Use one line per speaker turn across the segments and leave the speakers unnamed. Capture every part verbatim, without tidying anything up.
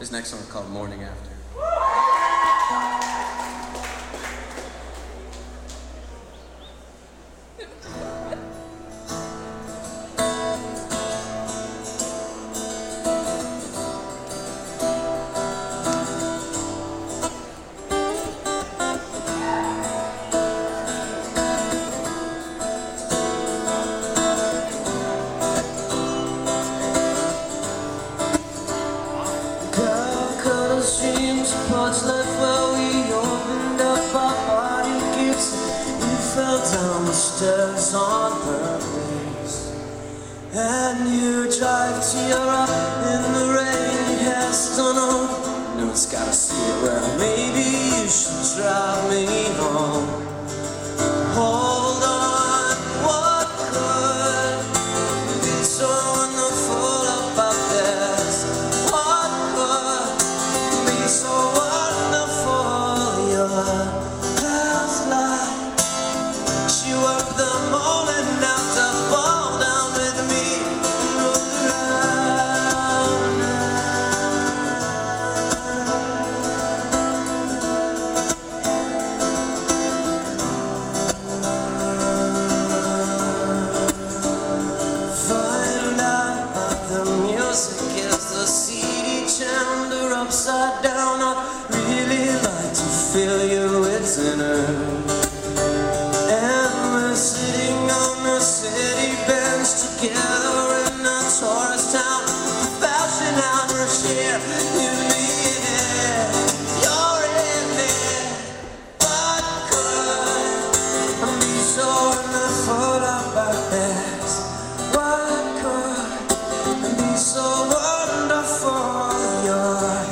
This next song is called Morning After.
Streams, parts left where we opened up our body gifts. You fell down the stairs on purpose, and you drive to Europe in the rain. Yes, don't know, no one's gotta see it. Well, maybe you should drive me home. Hold on, what could be so wonderful about this? What could so wonderful? Your past life, she worked the morning after, fall down with me and roll around. Find out what the music is, the C D channel upside down. I'd really like to feel you within her. And we're sitting on the city bench together in a tourist town. The fashion hours here, you need it, you're in it. What could be so wonderful about this? What could be so wonderful? Your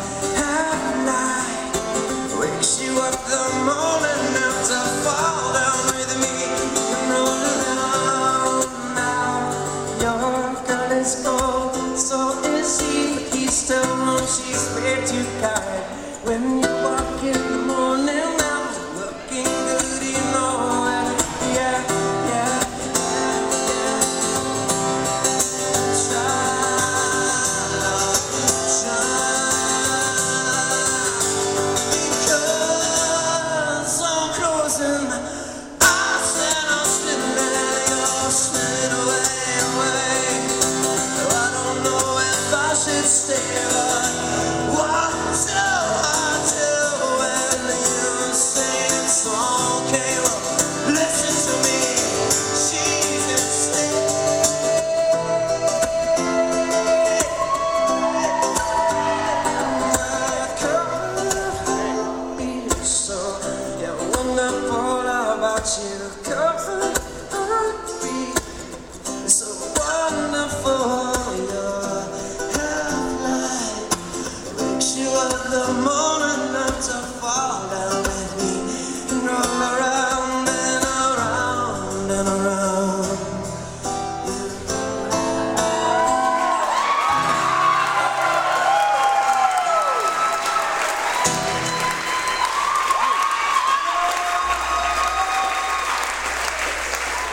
she worked the morning after, fall down with me and roll around. Now your girl is cold, so is he, but he still knows she's way too kind. When you walk in the morning, now looking good, you know it. Yeah, yeah, yeah, yeah. Shine, shine. I said I'm slipping and you're slipping away, away. I don't know if I should stay alive.